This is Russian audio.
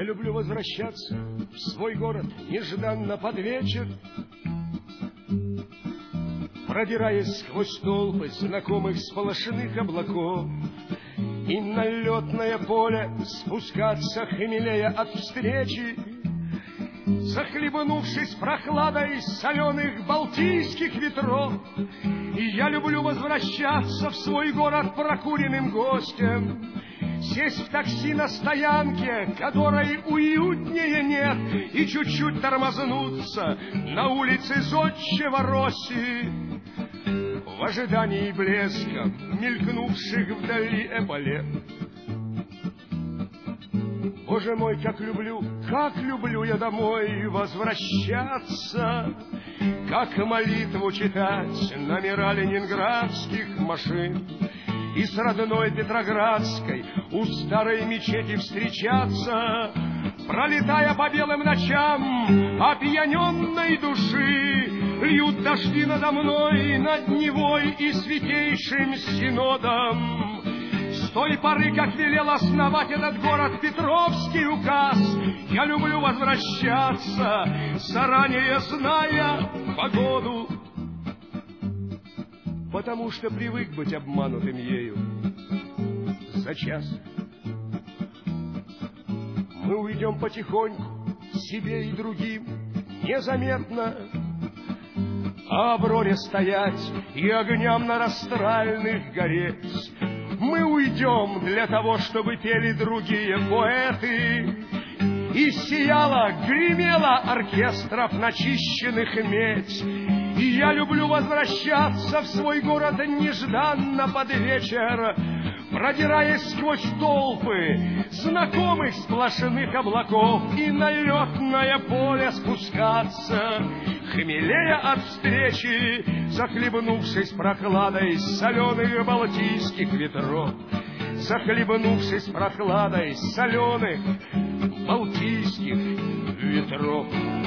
люблю возвращаться в свой город нежданно под вечер, продираясь сквозь толпы знакомых сполошенных облаков, и на летное поле спускаться, хмелея от встречи, захлебнувшись прохладой соленых балтийских ветров. И я люблю возвращаться в свой город прокуренным гостем, сесть в такси на стоянке, которой уютнее нет, и чуть-чуть тормознуться на улице зодчего Росси, в ожидании блеска мелькнувших вдали эполет. Боже мой, как люблю я домой возвращаться, как молитву читать номера ленинградских машин, и с родной Петроградской у старой мечети встречаться, пролетая по белым ночам опьяненной души. Льют дожди надо мной, над Невой и Святейшим Синодом. С той поры, как велел основать этот город Петровский указ, я люблю возвращаться, заранее зная погоду, потому что привык быть обманутым ею за час. Мы уйдем потихоньку, себе и другим, незаметно, а Авроре стоять и огням на растральных гореть. Мы уйдем для того, чтобы пели другие поэты, и сияла, гремела оркестров начищенных медь. И я люблю возвращаться в свой город нежданно под вечер, продираясь сквозь толпы знакомых сплошных облаков, и на летное поле спускаться, хмелея от встречи, захлебнувшись прохладой соленых балтийских ветров, захлебнувшись прохладой соленых балтийских ветров.